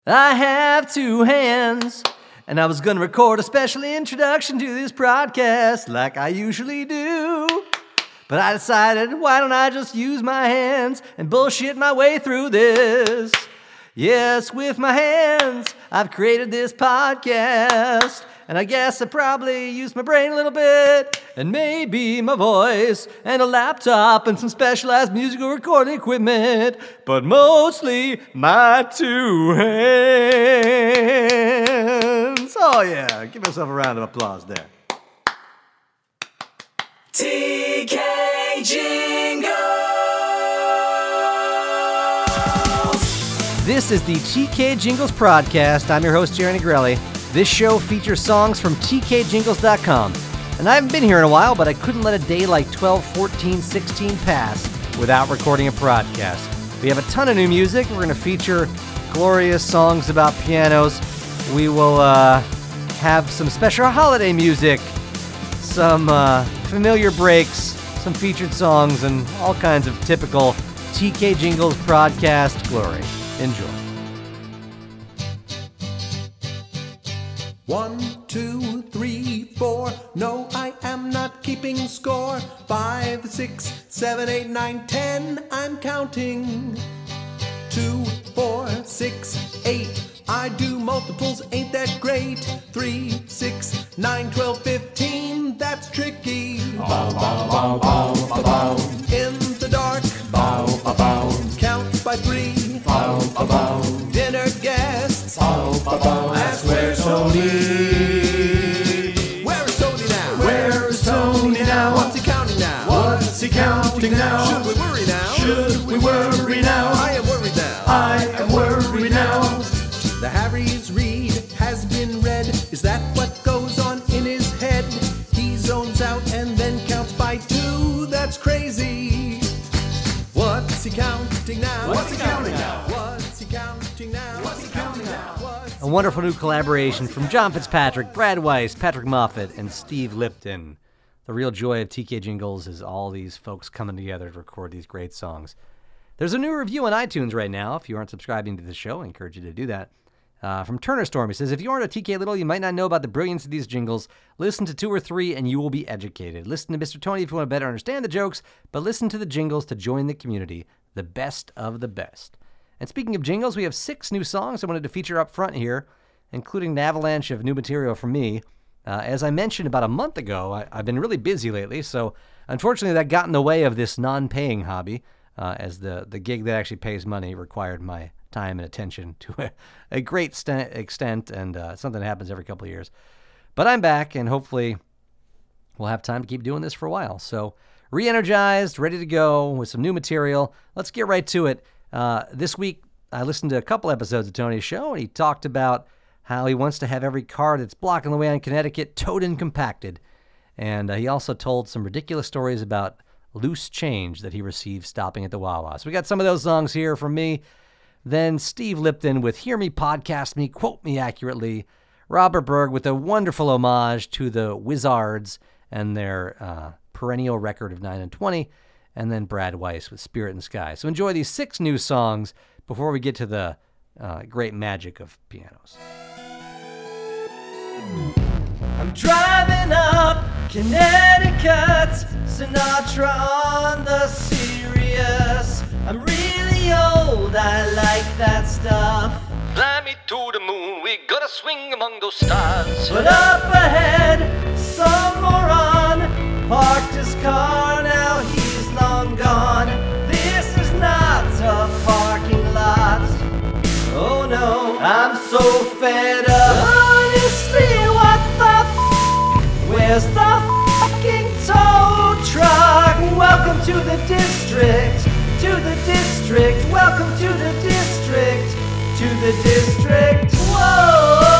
I have two hands, and I was gonna record a special introduction to this podcast like I usually do. But I decided, why don't I just use my hands and bullshit my way through this? Yes, with my hands, I've created this podcast. And I guess I probably used my brain a little bit, and maybe my voice, and a laptop, and some specialized musical recording equipment, but mostly my two hands. Oh yeah, give myself a round of applause there. TK Jingles! This is the TK Jingles podcast. I'm your host, Jerry Negrelli. This show features songs from tkjingles.com. And I haven't been here in a while, but I couldn't let a day like 12, 14, 16 pass without recording a podcast. We have a ton of new music. We're going to feature glorious songs about pianos. We will have some special holiday music, some familiar breaks, some featured songs, and all kinds of typical TK Jingles podcast glory. Enjoy. 1, 2, 3, 4. No, I am not keeping score. 5, 6, 7, 8, 9, 10. I'm counting. 2, 4, 6, 8. I do multiples, ain't that great? 3, 6, 9, 12, 15. That's tricky. Bow, bow, bow, bow, bow, bow. In the dark. Bow, bow, bow. Count by 3. Bow, bow, bow. Dinner guests. Bow, bow, bow. Ask where's Tony? Where is Tony now? Where is Tony now? What's he counting now? What's he counting now? Should we worry now? Should we worry now? I am worried now. I am worried now. The Harry's read has been read. Is that what goes on in his head? He zones out and then counts by 2. That's crazy. What's he counting now? What's he counting now? What's he counting now? What's he counting now? A wonderful new collaboration from John Fitzpatrick, Brad Weiss, Patrick Moffat, and Steve Lipton. The real joy of TK Jingles is all these folks coming together to record these great songs. There's a new review on iTunes right now. If you aren't subscribing to the show, I encourage you to do that. From Turner Storm, he says, if you aren't a TK Little, you might not know about the brilliance of these jingles. Listen to 2 or 3 and you will be educated. Listen to Mr. Tony if you want to better understand the jokes, but listen to the jingles to join the community, the best of the best. And speaking of jingles, we have 6 new songs I wanted to feature up front here, including an avalanche of new material from me. As I mentioned about a month ago, I've been really busy lately, so unfortunately that got in the way of this non-paying hobby, as the gig that actually pays money required my time and attention to a great extent, and something that happens every couple of years. But I'm back, and hopefully we'll have time to keep doing this for a while. So re-energized, ready to go with some new material. Let's get right to it. This week, I listened to a couple episodes of Tony's show, and he talked about how he wants to have every car that's blocking the way on Connecticut towed and compacted. And he also told some ridiculous stories about loose change that he received stopping at the Wawa. So we got some of those songs here from me. Then Steve Lipton with Hear Me, Podcast Me, Quote Me Accurately. Robert Berg with a wonderful homage to the Wizards and their perennial record of 9 and 20. And then Brad Weiss with Spirit in the Sky. So enjoy these 6 new songs before we get to the great magic of pianos. I'm driving up Connecticut, Sinatra on the Sirius. I'm really old, I like that stuff. Fly me to the moon, we gotta swing among those stars. But up ahead, some moron parked his car, now he's long gone. This is not a parking lot. Oh no, I'm so fed up. Honestly, what the Where's the fucking tow truck? Welcome to the district, welcome to the district, Whoa,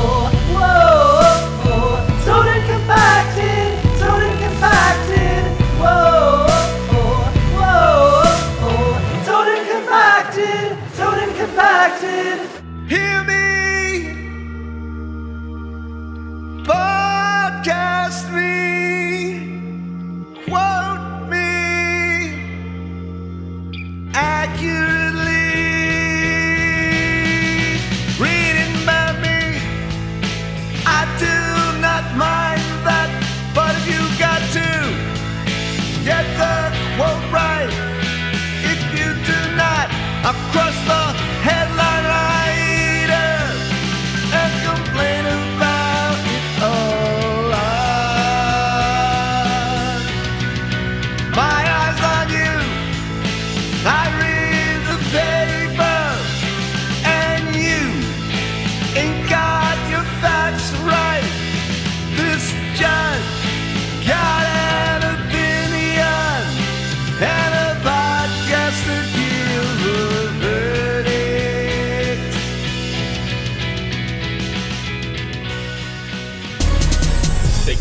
towed and compacted, Whoa, towed and compacted. Hear me, podcast me, quote me accurately.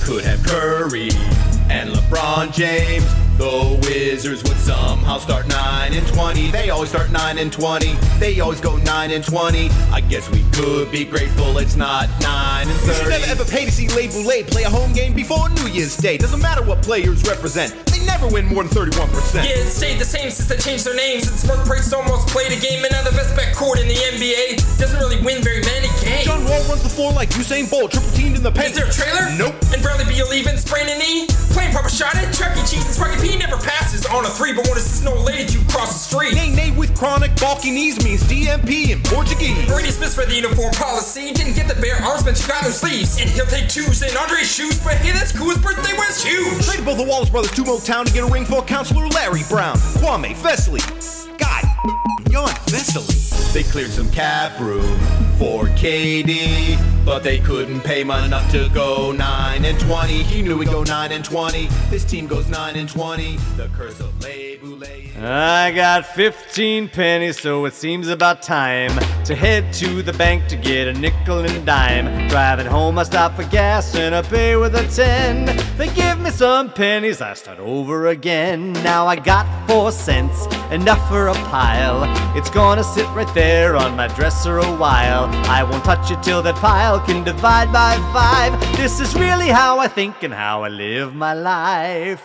could have Curry and LeBron James. The Wizards would somehow start 9-20. They always start 9-20. They always go 9-20. I guess we could be grateful it's not 9-30. You should never ever pay to see Les Boulets play a home game before New Year's Day. Doesn't matter what players represent. They never win more than 31%. Yeah, it stayed the same since they changed their names. Since Mark Price almost played a game, and now the best backcourt in the NBA doesn't really win very many games. John Wall runs the floor like Usain Bolt, triple teamed in the paint. Is there a trailer? Nope. And Bradley Beal even sprained a knee? Playing proper shot at Chuck E. Cheese and Spaghetti P never passes on a 3, but when it's no lady to cross the street. Nay with chronic balky knees means DMP in Portuguese. Brady Smith for the uniform policy didn't get the bare arms, but she got no sleeves. And he'll take 2s in Andre's shoes, but hey, that's cool. His birthday was huge. Traded both the Wallace brothers to Motown to get a ring for Counselor Larry Brown. Kwame Vesely. God, Jan Vesely. They cleared some cap room for KD, but they couldn't pay him enough to go 9-20. He knew he'd go 9-20. This team goes 9-20. The curse of Les Boulets. I got 15 pennies, so it seems about time to head to the bank to get a nickel and dime. Driving home, I stop for gas and I pay with a 10. They give me some pennies, I start over again. Now I got 4 cents, enough for a pile. It's gonna sit right there on my dresser a while. I won't touch it till that pile can divide by 5. This is really how I think and how I live my life.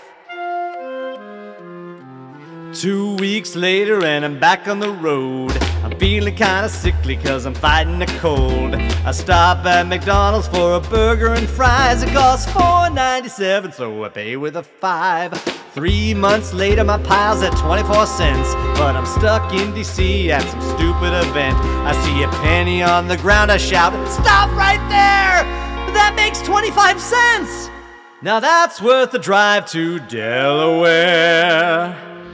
2 weeks later and I'm back on the road. I'm feeling kinda sickly cause I'm fighting a cold. I stop at McDonald's for a burger and fries. It costs $4.97, so I pay with a 5. 3 months later my pile's at 24 cents. But I'm stuck in DC at some stupid event. I see a penny on the ground, I shout, "Stop right there! That makes 25 cents!" Now that's worth the drive to Delaware.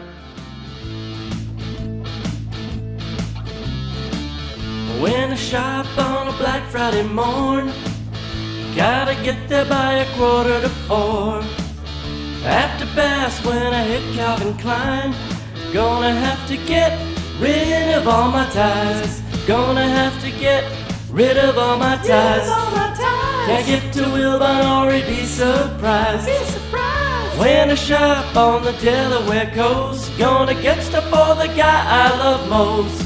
When I shop on a Black Friday morn, gotta get there by 3:45. After Bass when I hit Calvin Klein, gonna have to get rid of all my ties. Gonna have to get rid of all my ties. Can't get to Wilbon or he'd be surprised. When I shop on the Delaware coast, gonna get stuff for the guy I love most.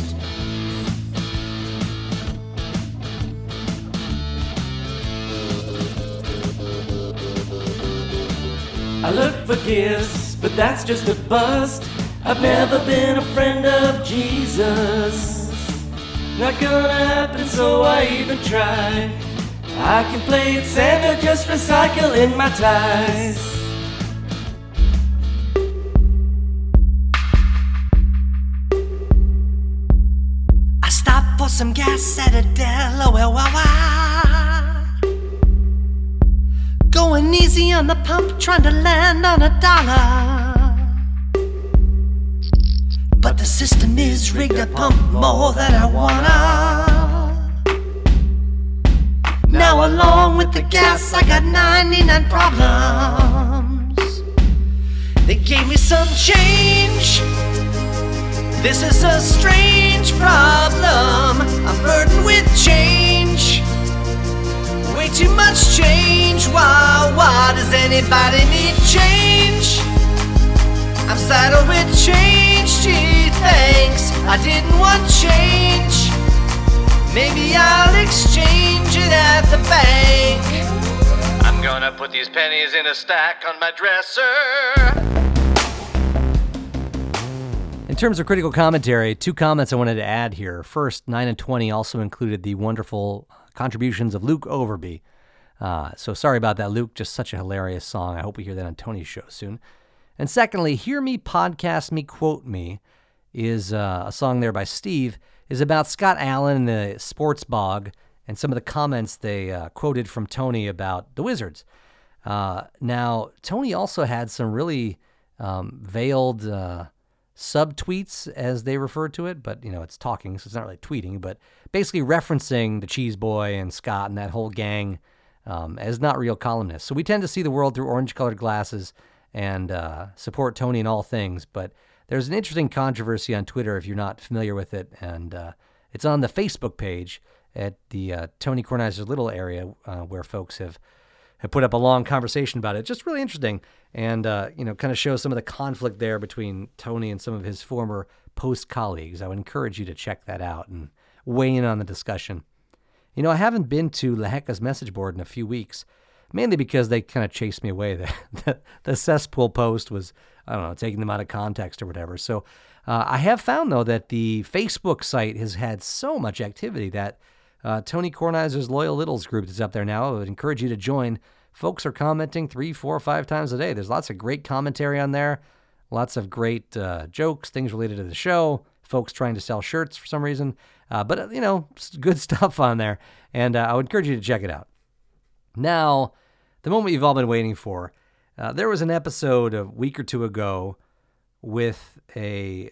I look for gifts, but that's just a bust. I've never been a friend of Jesus. Not gonna happen, so I even try. I can play it Santa, just recycle in my ties. I stopped for some gas at a Delaware Wawa. Going easy on the pump, trying to land on $1. But the system is rigged to pump more than I wanna. Now along with the gas, I got 99 problems. They gave me some change. This is a strange problem. I'm burdened with change. Way too much change. Why does anybody need change? I'm saddled with change. Gee, thanks. I didn't want change. Maybe I'll exchange it at the bank. I'm gonna put these pennies in a stack on my dresser. In terms of critical commentary, 2 comments I wanted to add here. First, 9-20 also included the wonderful contributions of Luke Overby. So sorry about that, Luke. Just such a hilarious song. I hope we hear that on Tony's show soon. And secondly, Hear Me, Podcast Me, Quote Me is a song there by Steve, is about Scott Allen and the sports bog and some of the comments they quoted from Tony about the Wizards. Now, Tony also had some really veiled subtweets, as they refer to it, but, you know, it's talking, so it's not really tweeting, but basically referencing the Cheese Boy and Scott and that whole gang as not real columnists. So we tend to see the world through orange-colored glasses and support Tony in all things, but there's an interesting controversy on Twitter if you're not familiar with it, and it's on the Facebook page at the Tony Kornheiser's Little area where folks have have put up a long conversation about it. Just really interesting, and kind of shows some of the conflict there between Tony and some of his former Post colleagues. I would encourage you to check that out and weigh in on the discussion. I haven't been to Lehecka's message board in a few weeks, mainly because they kind of chased me away. The cesspool post was, I don't know, taking them out of context or whatever. So I have found, though, that the Facebook site has had so much activity that Tony Kornheiser's Loyal Littles group is up there now. I would encourage you to join. Folks are commenting 3, 4, 5 times a day. There's lots of great commentary on there, lots of great jokes, things related to the show, folks trying to sell shirts for some reason. But good stuff on there, and I would encourage you to check it out. Now, the moment you've all been waiting for. There was an episode a week or two ago with a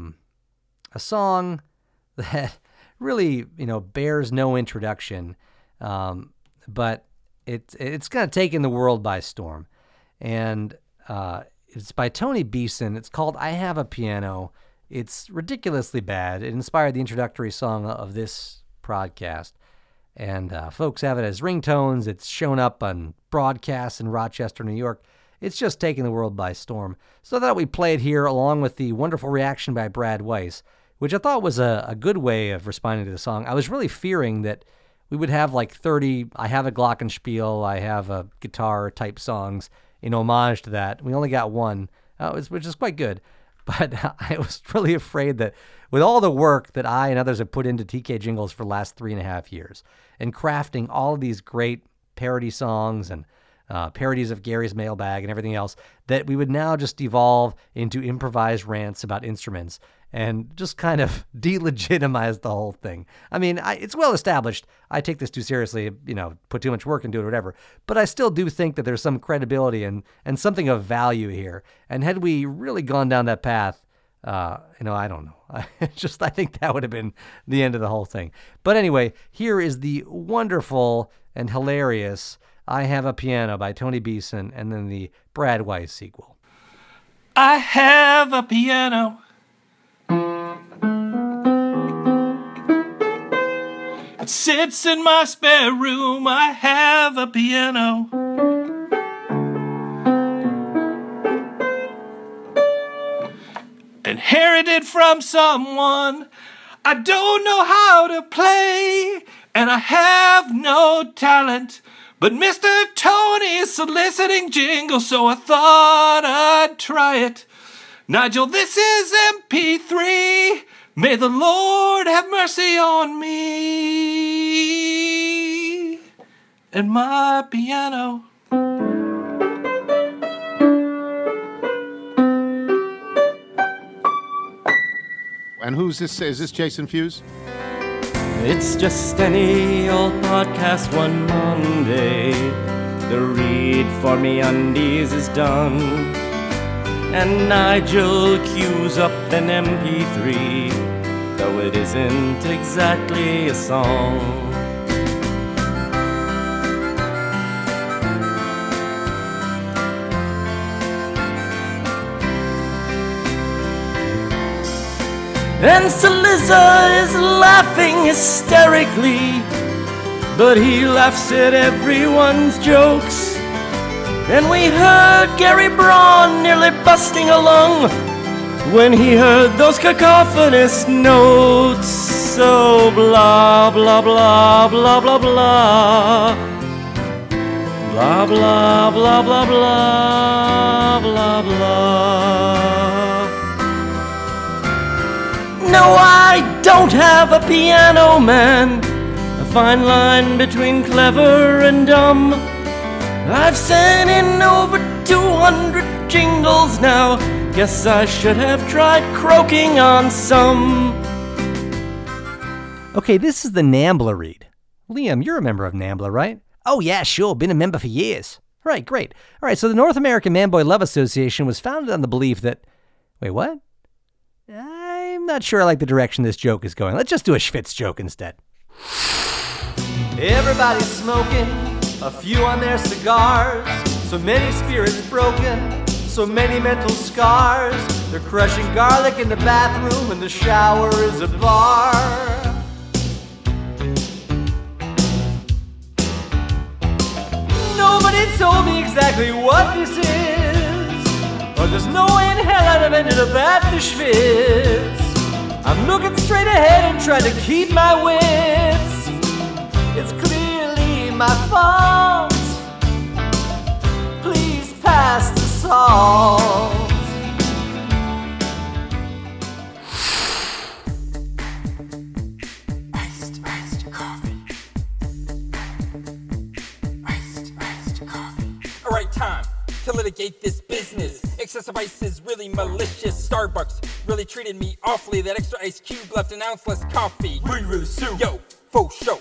song that really, bears no introduction, but it's kind of taken the world by storm. And it's by Tony Beeson. It's called I Have a Piano. It's ridiculously bad. It inspired the introductory song of this podcast. And folks have it as ringtones. It's shown up on broadcasts in Rochester, New York. It's just taking the world by storm. So I thought we'd play it here along with the wonderful reaction by Brad Weiss, which I thought was a good way of responding to the song. I was really fearing that we would have like 30 I Have a Glockenspiel, I Have a Guitar type songs in homage to that. We only got one, which is quite good. But I was really afraid that with all the work that I and others have put into TK Jingles for the last 3.5 years and crafting all of these great parody songs and parodies of Gary's Mailbag and everything else, that we would now just devolve into improvised rants about instruments and just kind of delegitimize the whole thing. I mean, it's well established. I take this too seriously, put too much work into it or whatever. But I still do think that there's some credibility and something of value here. And had we really gone down that path, I don't know. I think that would have been the end of the whole thing. But anyway, here is the wonderful and hilarious I Have a Piano by Tony Beeson, and then the Brad Weiss sequel. I have a piano. It sits in my spare room. I have a piano. Inherited from someone I don't know how to play, and I have no talent. But Mr. Tony is soliciting jingles, so I thought I'd try it. Nigel, this is MP3. May the Lord have mercy on me and my piano. And who's this? Is this Jason Fuse? It's just any old podcast one Monday. The read for me undies is done, and Nigel cues up an MP3, though it isn't exactly a song. And Saliza is laughing hysterically, but he laughs at everyone's jokes. And we heard Gary Braun nearly busting a lung when he heard those cacophonous notes. So blah, blah, blah, blah, blah, blah. Blah, blah, blah, blah, blah, blah, blah. No, I don't have a piano, man. A fine line between clever and dumb. I've sent in over 200 jingles now. Guess I should have tried croaking on some. Okay, this is the NAMBLA read. Liam, you're a member of NAMBLA, right? Oh, yeah, sure. Been a member for years. Right, great. All right, so the North American Man-Boy Love Association was founded on the belief that... Wait, what? I'm not sure I like the direction this joke is going. Let's just do a Schwitz joke instead. Everybody's smoking, a few on their cigars. So many spirits broken, so many mental scars. They're crushing garlic in the bathroom and the shower is a bar. Nobody Nobody told me exactly what this is, but there's no way in hell I'd have ended up at the Schwitz. I'm looking straight ahead and trying to keep my wits. It's clearly my fault. Please pass the salt. Iced coffee. Iced coffee. All right, time to litigate this business. Excessive ice is really malicious. Starbucks really treated me awfully. That extra ice cube left an ounce less coffee. Really sue. Yo, faux show.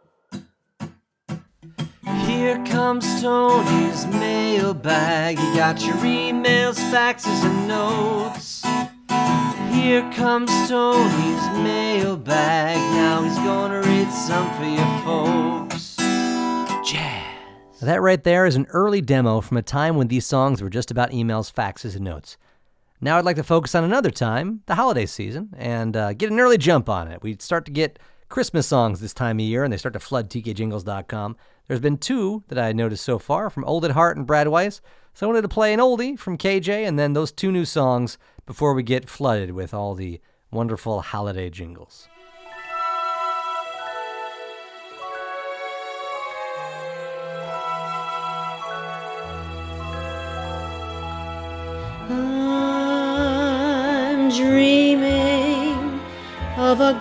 Here comes Tony's mailbag. You got your emails, faxes, and notes. Here comes Tony's mailbag. Now he's gonna read some for you folks. Jazz. That right there is an early demo from a time when these songs were just about emails, faxes, and notes. Now I'd like to focus on another time, the holiday season, and get an early jump on it. We start to get Christmas songs this time of year, and they start to flood tkjingles.com. There's been two that I noticed so far from Old at Heart and Brad Weiss, so I wanted to play an oldie from KJ, and then those two new songs before we get flooded with all the wonderful holiday jingles. I'm dreaming of a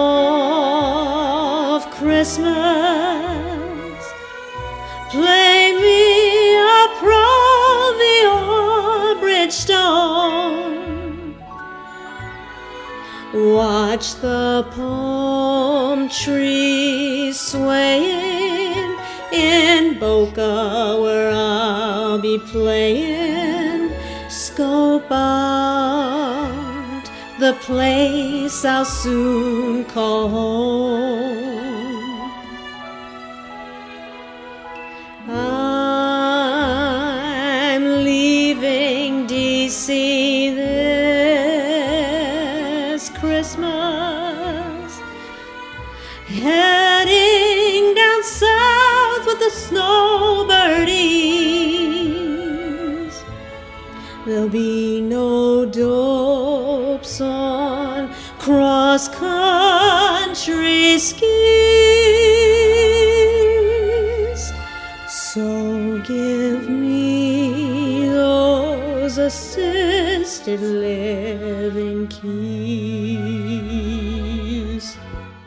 golf Christmas. Play me a Provi or Bridgestone. Watch the palm trees swaying in Boca where I'll be playing. Scope out the place I'll soon call home. I'm leaving D.C. this Christmas, heading down south with the snowbirdies. There'll be no dopes on cross-country skis. So give me those assisted living keys.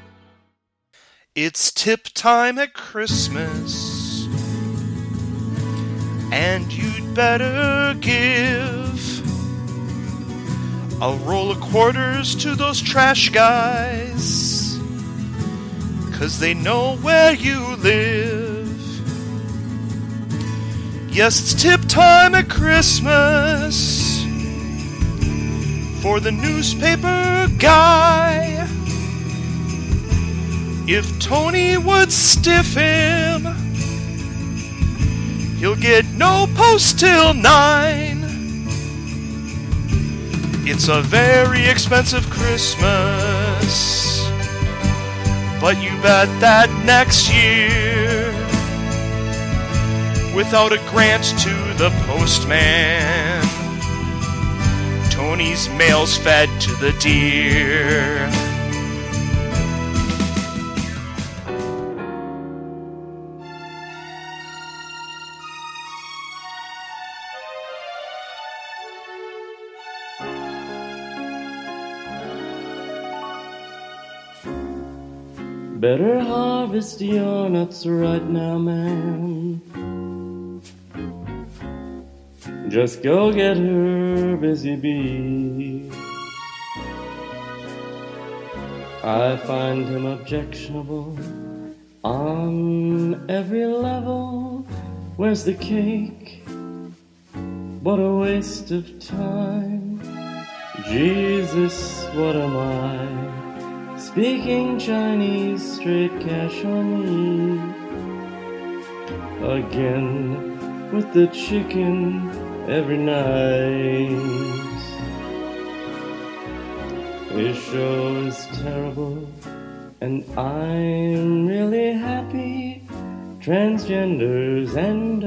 It's tip time at Christmas, and you'd better give a roll of quarters to those trash guys, 'cause they know where you live. Yes, it's tip time at Christmas for the newspaper guy. If Tony would stiff him, he'll get no post till 9. It's a very expensive Christmas, but you bet that next year, without a grant to the postman, Tony's mail's fed to the deer. Better harvest your nuts right now, man. Just go get her, busy bee. I find him objectionable on every level. Where's the cake? What a waste of time. Jesus, what am I? Speaking Chinese, straight cash on me. Again with the chicken every night. His show is terrible, and I'm really happy transgenders and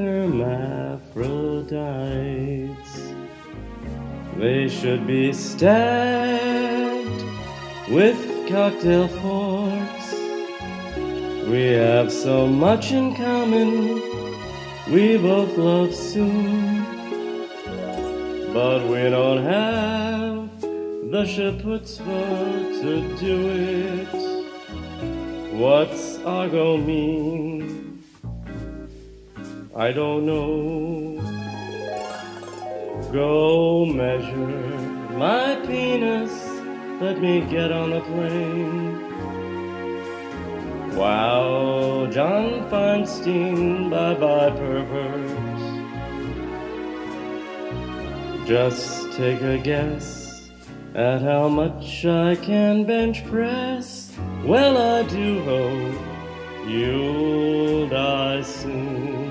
hermaphrodites. They should be stabbed with cocktail forks. We have so much in common. We both love soup, but we don't have the chutzpah to do it. What's argo mean? I don't know. Go measure my penis. Let me get on the plane. Wow, John Feinstein, bye-bye pervert. Just take a guess at how much I can bench press. Well, I do hope you'll die soon.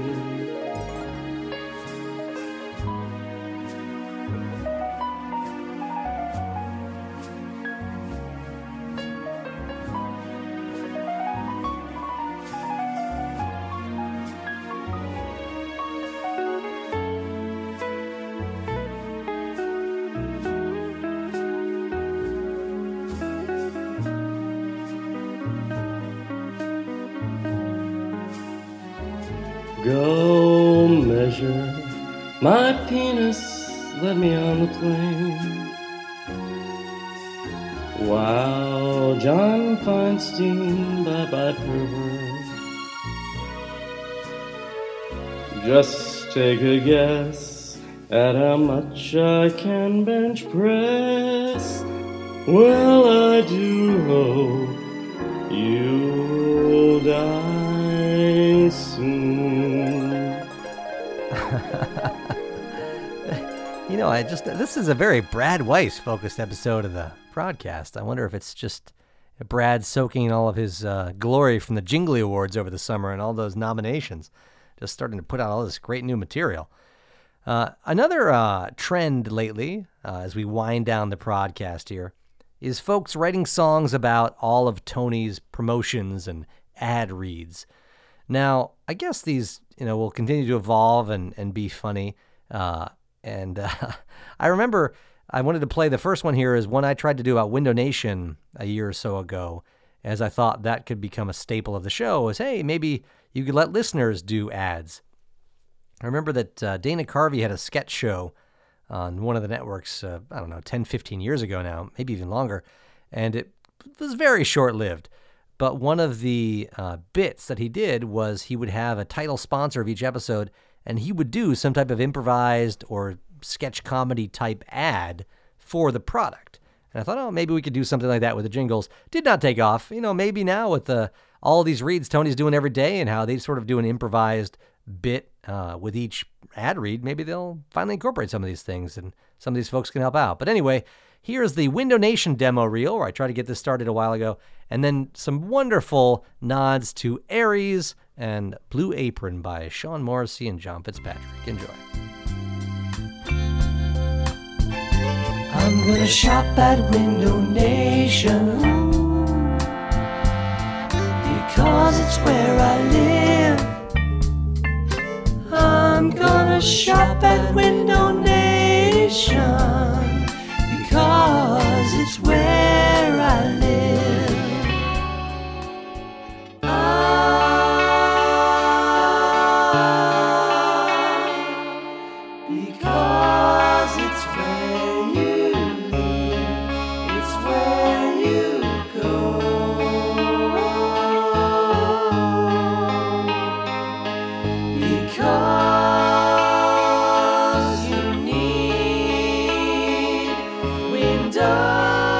Go measure my penis, let me on the plane. Wow, John Feinstein, bye-bye pervert. Just take a guess at how much I can bench press. Well, I do hope you'll die soon. You know, this is a very Brad Weiss focused episode of the broadcast. I wonder if it's just Brad soaking all of his glory from the Jingly Awards over the summer and all those nominations, just starting to put out all this great new material. Another trend lately, as we wind down the podcast here, is folks writing songs about all of Tony's promotions and ad reads. Now, I guess these, will continue to evolve and be funny. I remember I wanted to play the first one here is one I tried to do about Window Nation a year or so ago, as I thought that could become a staple of the show, is, hey, maybe you could let listeners do ads. I remember that Dana Carvey had a sketch show on one of the networks, 10, 15 years ago now, maybe even longer, and it was very short-lived. But one of the bits that he did was he would have a title sponsor of each episode, and he would do some type of improvised or sketch comedy type ad for the product. And I thought, maybe we could do something like that with the jingles. Did not take off. Maybe now with all these reads Tony's doing every day and how they sort of do an improvised bit with each ad read, maybe they'll finally incorporate some of these things and some of these folks can help out. But anyway, here's the Window Nation demo reel where I tried to get this started a while ago, and then some wonderful nods to Aries and Blue Apron by Sean Morrissey and John Fitzpatrick. Enjoy. I'm gonna shop at Window Nation because it's where I live. I'm gonna shop at Window Nation because it's where I live. Because it's where you live, it's where you go. Because you need windows.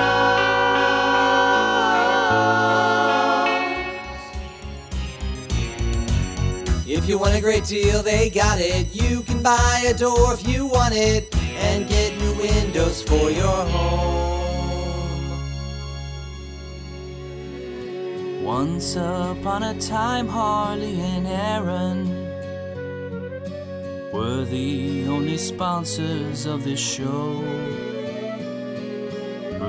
If you want a great deal, they got it. You can buy a door if you want it and get new windows for your home. Once upon a time, Harley and Aaron were the only sponsors of this show.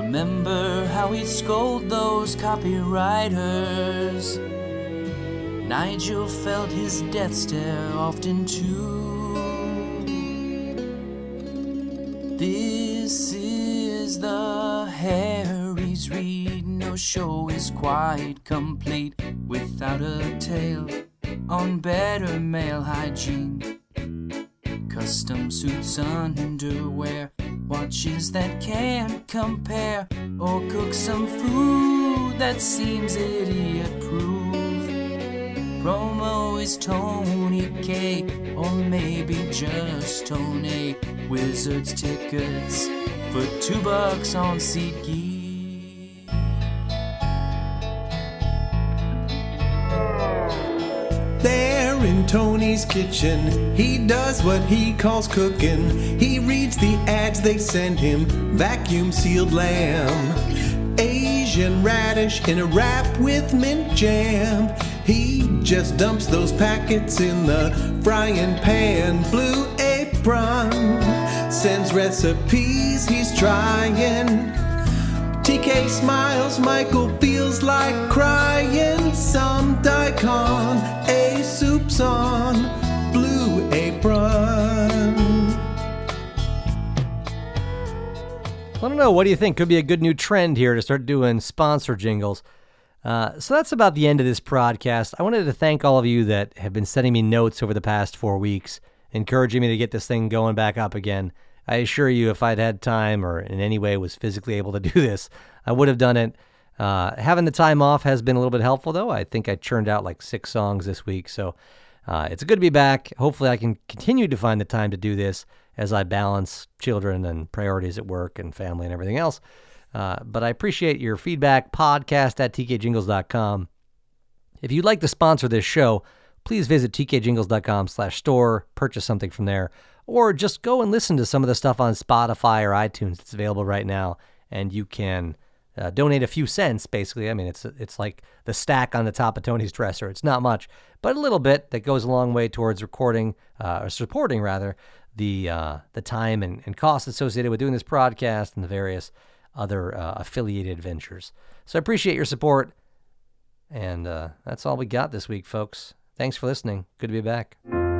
Remember how we'd scold those copywriters? Nigel felt his death stare often too. This is the Harry's Reid. No show is quite complete without a tale on better male hygiene. Custom suits, underwear, watches that can't compare, or cook some food that seems idiot-proof. Promo is Tony K, or maybe just Tony. Wizards tickets for $2 on SeatGeek. There in Tony's kitchen, he does what he calls cooking. He reads the ads they send him, vacuum sealed lamb, Asian radish in a wrap with mint jam. He just dumps those packets in the frying pan. Blue Apron sends recipes he's trying. TK smiles, Michael feels like crying. Some daikon, a soup's on Blue Apron. I don't know. What do you think? Could be a good new trend here to start doing sponsor jingles. So that's about the end of this podcast. I wanted to thank all of you that have been sending me notes over the past 4 weeks, encouraging me to get this thing going back up again. I assure you, if I'd had time or in any way was physically able to do this, I would have done it. Having the time off has been a little bit helpful, though. I think I churned out like 6 songs this week, so it's good to be back. Hopefully I can continue to find the time to do this as I balance children and priorities at work and family and everything else. But I appreciate your feedback. podcast@tkjingles.com. If you'd like to sponsor this show, please visit tkjingles.com/store, purchase something from there, or just go and listen to some of the stuff on Spotify or iTunes. It's available right now, and you can donate a few cents, basically. I mean, it's like the stack on the top of Tony's dresser. It's not much, but a little bit that goes a long way towards recording, or supporting, rather, the time and costs associated with doing this podcast and the various other affiliated ventures. So I appreciate your support, and that's all we got this week, folks. Thanks for listening. Good to be back.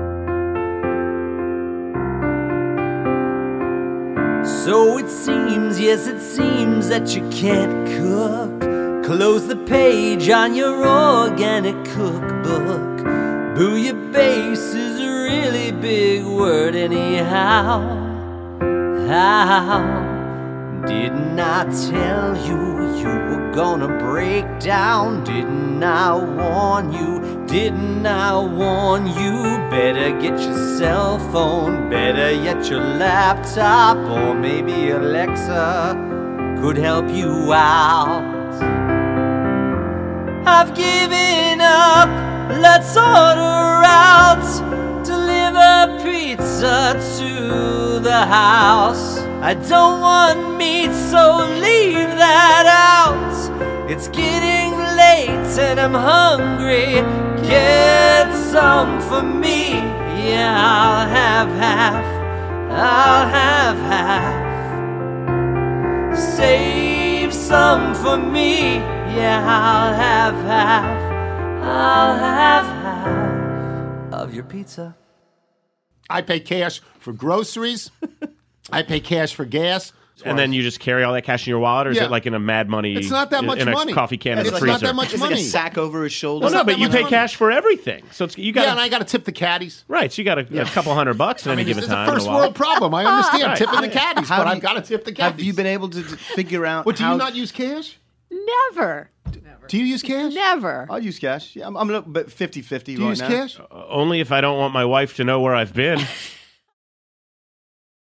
So it seems, yes it seems that you can't cook. Close the page on your organic cookbook. Bouillabaisse is a really big word anyhow. How? Didn't I tell you you were gonna break down? Didn't I warn you? Didn't I warn you? Better get your cell phone, better yet your laptop, or maybe Alexa could help you out. I've given up, let's order out. Deliver pizza to the house. I don't want meat, so leave that out. It's getting late and I'm hungry. Get some for me. Yeah, I'll have half. I'll have half. Save some for me. Yeah, I'll have half. I'll have half of your pizza. I pay cash for groceries. I pay cash for gas. And then you just carry all that cash in your wallet, or is Yeah. it like in a Mad Money? It's not that much in money. A coffee can in It's the not freezer. that much It's money. like a sack over his shoulder. Well, no, but you pay money. cash for everything. So it's, you got Yeah, and I got to tip the caddies. right. So you got a couple $100 at any given It's time. a first in a wallet. world problem. I understand Right. tipping the caddies, How but do I've you- got to tip the caddies. Have you been able to figure out What, do how... you not use cash? Never. Do you use cash? Never. I'll use cash. Yeah, I'm a little bit 50-50 Do you right use now. cash? Only if I don't want my wife to know where I've been.